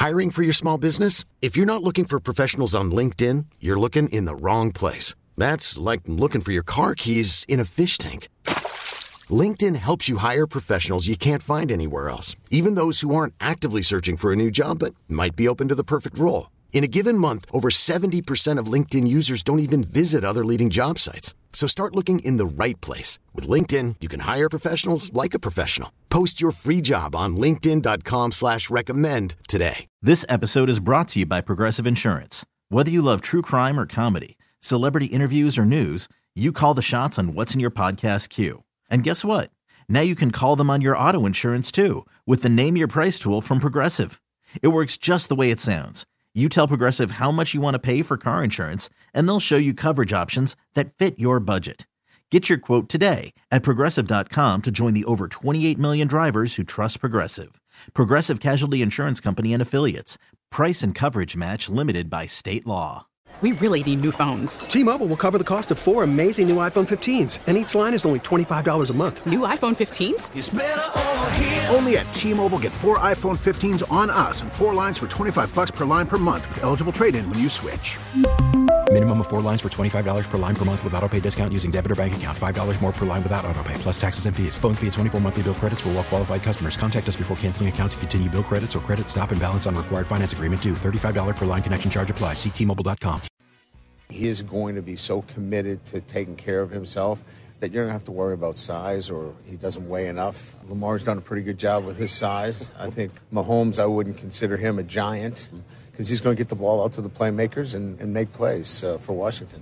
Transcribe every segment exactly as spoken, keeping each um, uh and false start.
Hiring for your small business? If you're not looking for professionals on LinkedIn, you're looking in the wrong place. That's like looking for your car keys in a fish tank. LinkedIn helps you hire professionals you can't find anywhere else, even those who aren't actively searching for a new job but might be open to the perfect role. In a given month, over seventy percent of LinkedIn users don't even visit other leading job sites. So start looking in the right place. With LinkedIn, you can hire professionals like a professional. Post your free job on linkedin dot com slash recommend today. This episode is brought to you by Progressive Insurance. Whether you love true crime or comedy, celebrity interviews or news, you call the shots on what's in your podcast queue. And guess what? Now you can call them on your auto insurance too with the Name Your Price tool from Progressive. It works just the way it sounds. You tell Progressive how much you want to pay for car insurance, and they'll show you coverage options that fit your budget. Get your quote today at Progressive dot com to join the over twenty-eight million drivers who trust Progressive. Progressive Casualty Insurance Company and Affiliates. Price and coverage match limited by state law. We really need new phones. T-Mobile will cover the cost of four amazing new iPhone fifteens, and each line is only twenty-five dollars a month. New iPhone fifteens? It's better over here. Only at T-Mobile, get four iPhone fifteens on us and four lines for twenty-five bucks per line per month with eligible trade-in when you switch. Minimum of four lines for twenty-five dollars per line per month with autopay discount using debit or bank account. five dollars more per line without autopay, plus taxes and fees. Phone fee at twenty-four monthly bill credits for well-qualified customers. Contact us before canceling account to continue bill credits or credit stop and balance on required finance agreement due. thirty-five dollars per line connection charge applies. See T Mobile dot com. He is going to be so committed to taking care of himself that you're going to have to worry about size or he doesn't weigh enough. Lamar's done a pretty good job with his size. I think Mahomes, I wouldn't consider him a giant because he's going to get the ball out to the playmakers and, and make plays uh, for Washington.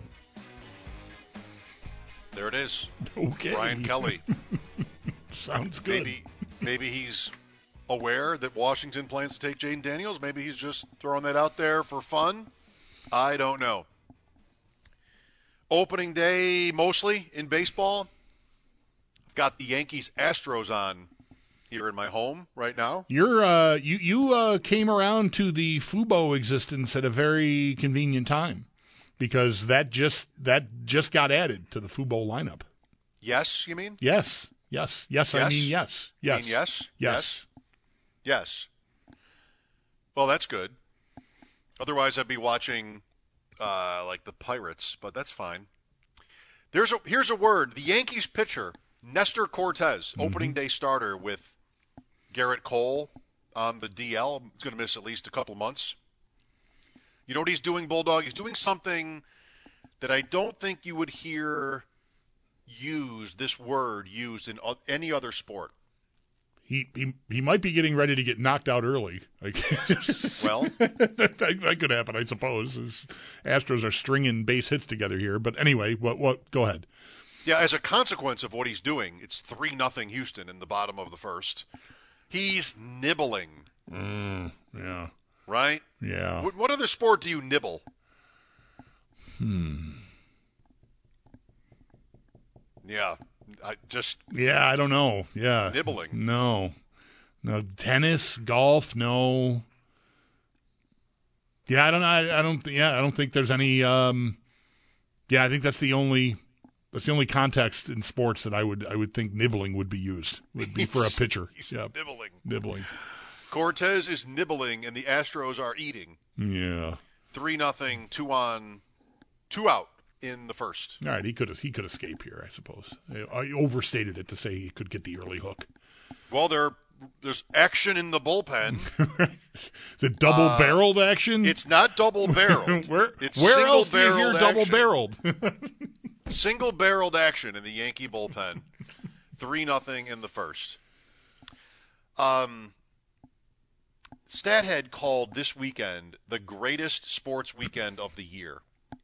There it is. Okay. Brian Kelly. Sounds good. Maybe, maybe he's aware that Washington plans to take Jaden Daniels. Maybe he's just throwing that out there for fun. I don't know. Opening day mostly in baseball. I've got the Yankees Astros on here in my home right now. You're uh you you uh came around to the Fubo existence at a very convenient time because that just that just got added to the Fubo lineup. Yes, you mean? Yes. Yes. Yes, yes? I mean yes. Yes. You mean yes? Yes. Yes. Yes. Well, that's good. Otherwise I'd be watching Uh, like the Pirates, but that's fine. There's a, here's a word. The Yankees pitcher, Nestor Cortez, mm-hmm. opening day starter with Garrett Cole on the D L. He's going to miss at least a couple months. You know what he's doing, Bulldog? He's doing something that I don't think you would hear used, this word used in any other sport. He, he he might be getting ready to get knocked out early. Like, well, that, that could happen, I suppose. As Astros are stringing base hits together here. But anyway, what what? Go ahead. Yeah, as a consequence of what he's doing, it's three nothing Houston in the bottom of the first. He's nibbling. Mm, yeah. Right? Yeah. What, what other sport do you nibble? Hmm. Yeah. I just yeah, I don't know. Yeah, nibbling. No, no tennis, golf. No. Yeah, I don't. I, I don't. Yeah, I don't think there's any. Um, yeah, I think that's the only. That's the only context in sports that I would. I would think nibbling would be used. Would be for a pitcher. He's yeah. nibbling. Nibbling. Cortez is nibbling, and the Astros are eating. Yeah. Three nothing. Two on. Two out. In the first. All right, he could he could escape here, I suppose. I overstated it to say he could get the early hook. Well, there there's action in the bullpen. Is it double-barreled uh, action? It's not double-barreled. where it's where else do you hear action. double-barreled? Single-barreled action in the Yankee bullpen. Three nothing in the first. Um, Stathead called this weekend the greatest sports weekend of the year.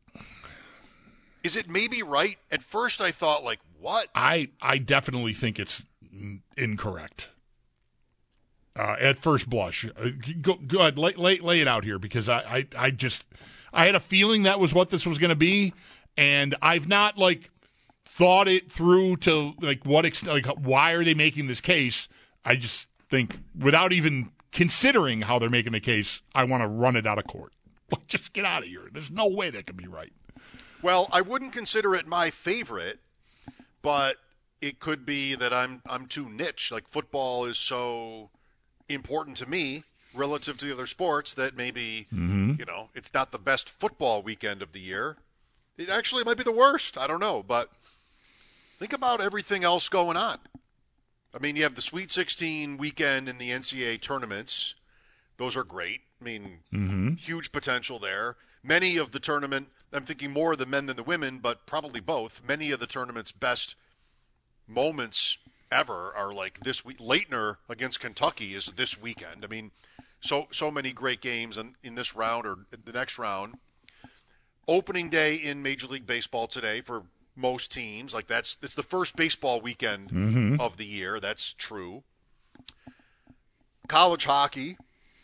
Is it maybe right? At first I thought, like, what? I, I definitely think it's incorrect. Uh, at first blush. Uh, go, go ahead, lay, lay, lay it out here because I, I, I just – I had a feeling that was what this was going to be, and I've not, like, thought it through to, like, what extent – like, why are they making this case? I just think without even considering how they're making the case, I want to run it out of court. Like, just get out of here. There's no way that can be right. Well, I wouldn't consider it my favorite, but it could be that I'm I'm too niche. Like football is so important to me relative to the other sports that maybe, mm-hmm. you know, it's not the best football weekend of the year. It actually might be the worst. I don't know. But think about everything else going on. I mean, you have the Sweet sixteen weekend in the N C double A tournaments. Those are great. I mean, mm-hmm. huge potential there. Many of the tournament, I'm thinking more of the men than the women, but probably both. Many of the tournament's best moments ever are like this week. Leitner against Kentucky is this weekend. I mean, so so many great games in, in this round or the next round. Opening day in Major League Baseball today for most teams. Like that's it's the first baseball weekend mm-hmm. of the year. That's true. College hockey.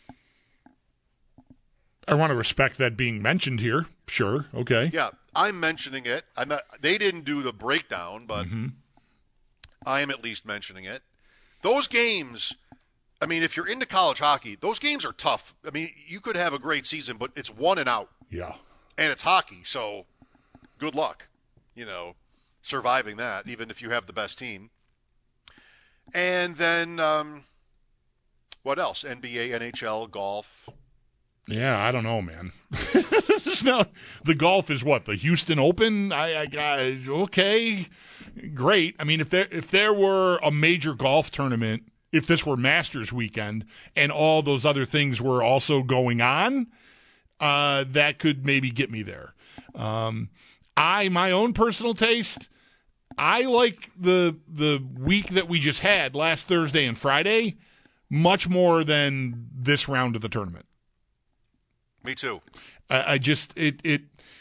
I want to respect that being mentioned here. Sure. Okay. Yeah, I'm mentioning it. I'm not, they didn't do the breakdown, but mm-hmm. I am at least mentioning it. Those games, I mean, if you're into college hockey, those games are tough. I mean, you could have a great season, but it's one and out. Yeah. And it's hockey, so good luck, you know, surviving that, even if you have the best team. And then, um, what else? N B A, N H L, golf. Yeah, I don't know, man. no, the golf is what, the Houston Open? I, I, I okay, great. I mean, if there if there were a major golf tournament, if this were Masters weekend, and all those other things were also going on, uh, that could maybe get me there. Um, I, my own personal taste, I like the the week that we just had last Thursday and Friday much more than this round of the tournament. Me too. I, I just it it.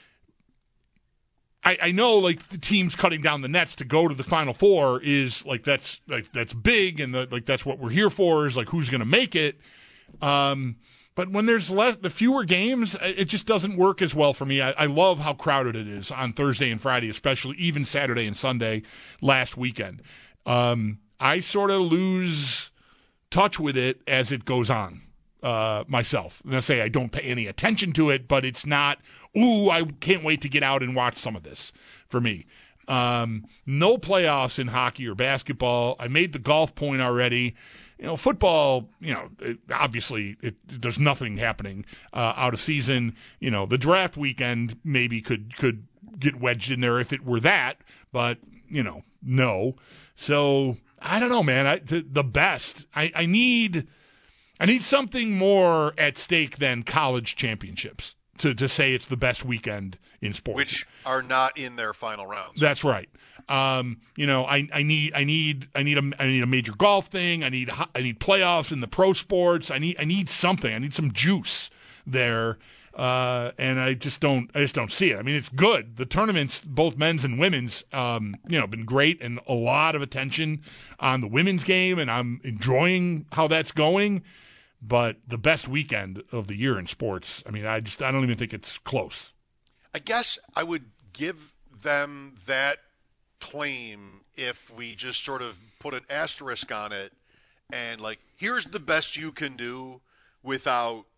I, I know, like the teams cutting down the nets to go to the Final Four is like that's like that's big, and the, like that's what we're here for. Is like who's going to make it. Um, but when there's less, the fewer games, it just doesn't work as well for me. I, I love how crowded it is on Thursday and Friday, especially even Saturday and Sunday last weekend. Um, I sort of lose touch with it as it goes on. Uh, myself. And I say I don't pay any attention to it, but it's not, ooh, I can't wait to get out and watch some of this for me. Um, no playoffs in hockey or basketball. I made the golf point already. You know, football, you know, it, obviously it, there's nothing happening uh, out of season. You know, the draft weekend maybe could, could get wedged in there if it were that, but, you know, no. So, I don't know, man. I, the, the best. I, I need... I need something more at stake than college championships to, to say it's the best weekend in sports. Which are not in their final rounds. That's right. Um, you know, I, I need I need I need a I need a major golf thing. I need I need playoffs in the pro sports. I need I need something. I need some juice there. Uh, and I just don't I just don't see it. I mean, it's good. The tournaments, both men's and women's, um, you know, been great, and a lot of attention on the women's game, and I'm enjoying how that's going. But the best weekend of the year in sports, I mean, I just I don't even think it's close. I guess I would give them that claim if we just sort of put an asterisk on it and, like, here's the best you can do without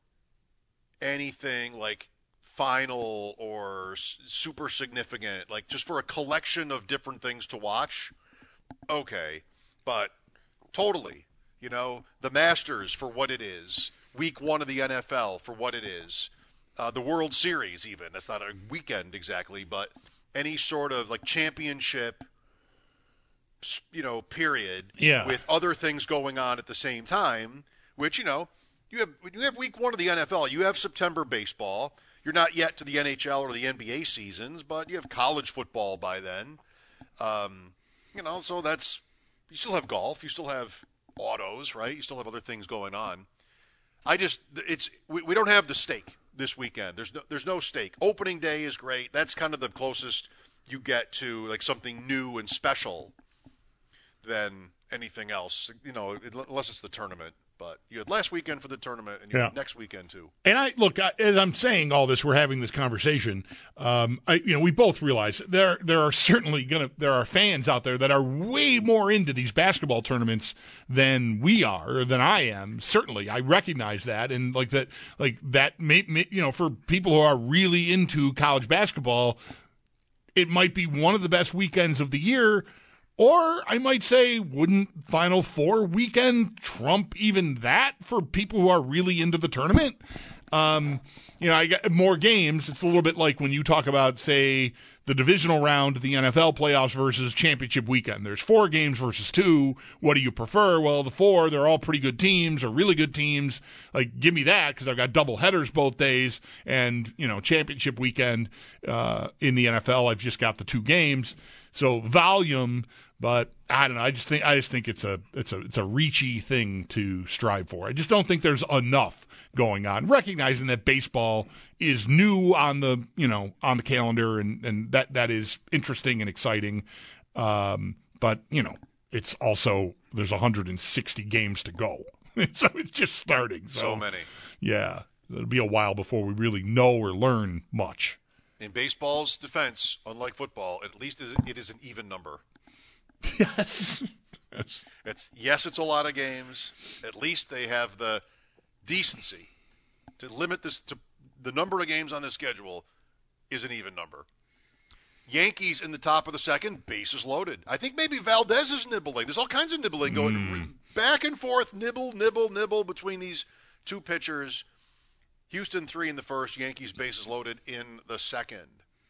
anything, like, final or super significant, like, just for a collection of different things to watch. Okay, but totally. You know, the Masters for what it is, week one of the N F L for what it is, uh, the World Series even. That's not a weekend exactly, but any sort of like championship, you know, period yeah. with other things going on at the same time, which, you know, you have you have week one of the N F L, you have September baseball. You're not yet to the N H L or the N B A seasons, but you have college football by then. Um, you know, so that's – you still have golf. You still have – autos, right? You still have other things going on. I just, it's, we, we don't have the stake this weekend. There's no, there's no stake. Opening day is great. That's kind of the closest you get to like something new and special than anything else, you know, unless it's the tournament. But you had last weekend for the tournament, and you yeah. have next weekend too. And I look, I, as I'm saying all this, we're having this conversation. Um, I, you know, we both realize there there are certainly gonna there are fans out there that are way more into these basketball tournaments than we are, or than I am. Certainly, I recognize that, and like that, like that, may, may, you know, for people who are really into college basketball, it might be one of the best weekends of the year. Or I might say, wouldn't Final Four weekend trump even that for people who are really into the tournament? Um, you know, I got more games. It's a little bit like when you talk about, say, the divisional round, the N F L playoffs versus championship weekend. There's four games versus two. What do you prefer? Well, the four, they're all pretty good teams or really good teams. Like, give me that because I've got double headers both days. And, you know, championship weekend uh, in the N F L, I've just got the two games. So volume, but I don't know. I just think I just think it's a it's a it's a reachy thing to strive for. I just don't think there's enough going on, recognizing that baseball is new on the you know on the calendar, and, and that that is interesting and exciting. Um, but you know, it's also there's one hundred sixty games to go, so it's just starting. So, so many. Yeah, it'll be a while before we really know or learn much. In baseball's defense, unlike football, at least it is an even number. Yes. yes. It's yes, it's a lot of games. At least they have the decency to limit this to the number of games on the schedule is an even number. Yankees in the top of the second, bases loaded. I think maybe Valdez is nibbling. There's all kinds of nibbling going mm. back and forth, nibble, nibble, nibble between these two pitchers. Houston three in the first, Yankees bases loaded in the second.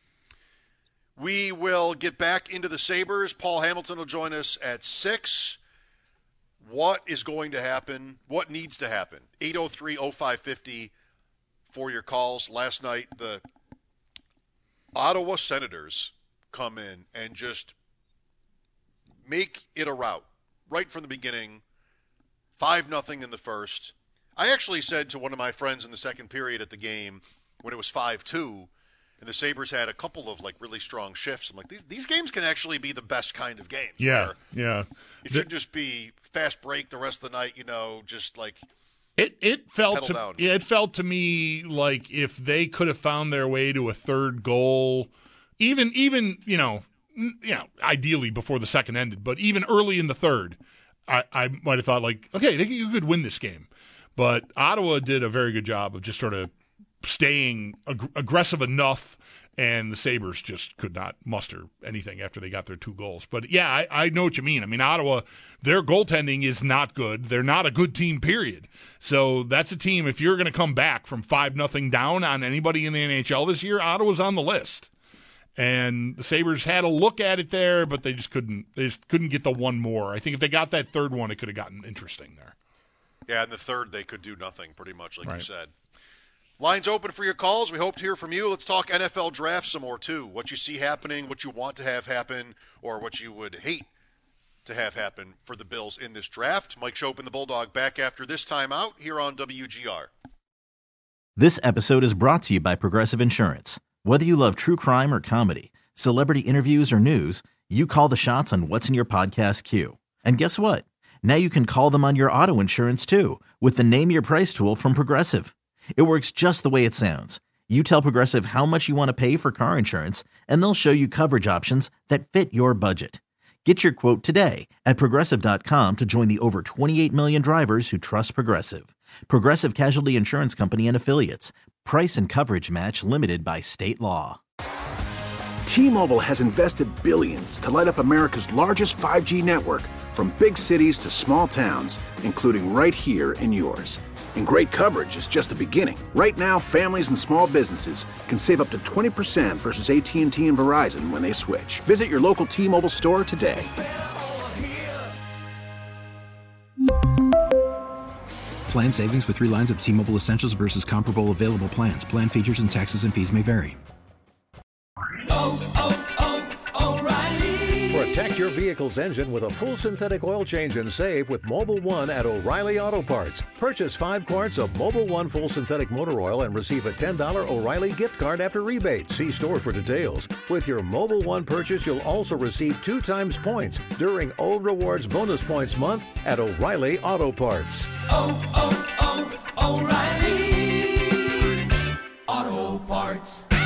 We will get back into the Sabres. Paul Hamilton will join us at six. What is going to happen? What needs to happen? eight oh three oh five fifty for your calls. Last night, the Ottawa Senators come in and just make it a rout right from the beginning. five nothing in the first. I actually said to one of my friends in the second period at the game when it was five two, and the Sabres had a couple of like really strong shifts. I'm like, these these games can actually be the best kind of games. Yeah, yeah. It should just be fast break the rest of the night, you know, just like it. It felt to down. yeah, it felt to me like if they could have found their way to a third goal, even even you know, you know, ideally before the second ended, but even early in the third, I, I might have thought like, okay, they you could win this game. But Ottawa did a very good job of just sort of staying ag- aggressive enough, and the Sabres just could not muster anything after they got their two goals. But, yeah, I, I know what you mean. I mean, Ottawa, their goaltending is not good. They're not a good team, period. So that's a team, if you're going to come back from five nothing down on anybody in the N H L this year, Ottawa's on the list. And the Sabres had a look at it there, but they just couldn't they just couldn't get the one more. I think if they got that third one, it could have gotten interesting there. Yeah, in the third, they could do nothing, pretty much, like right. you said. Lines open for your calls. We hope to hear from you. Let's talk N F L draft some more, too. What you see happening, what you want to have happen, or what you would hate to have happen for the Bills in this draft. Mike Schopp and the Bulldog back after this timeout here on W G R. This episode is brought to you by Progressive Insurance. Whether you love true crime or comedy, celebrity interviews or news, you call the shots on what's in your podcast queue. And guess what? Now you can call them on your auto insurance, too, with the Name Your Price tool from Progressive. It works just the way it sounds. You tell Progressive how much you want to pay for car insurance, and they'll show you coverage options that fit your budget. Get your quote today at Progressive dot com to join the over twenty-eight million drivers who trust Progressive. Progressive Casualty Insurance Company and Affiliates. Price and coverage match limited by state law. T-Mobile has invested billions to light up America's largest five G network, from big cities to small towns, including right here in yours. And great coverage is just the beginning. Right now, families and small businesses can save up to twenty percent versus A T and T and Verizon when they switch. Visit your local T-Mobile store today. Plan savings with three lines of T-Mobile Essentials versus comparable available plans. Plan features and taxes and fees may vary. Oh, oh, oh, O'Reilly. Protect your vehicle's engine with a full synthetic oil change and save with Mobil one at O'Reilly Auto Parts. Purchase five quarts of Mobil one full synthetic motor oil and receive a ten dollars O'Reilly gift card after rebate. See store for details. With your Mobil one purchase, you'll also receive two times points during O Rewards Bonus Points Month at O'Reilly Auto Parts. Oh, oh, oh, O'Reilly Auto Parts.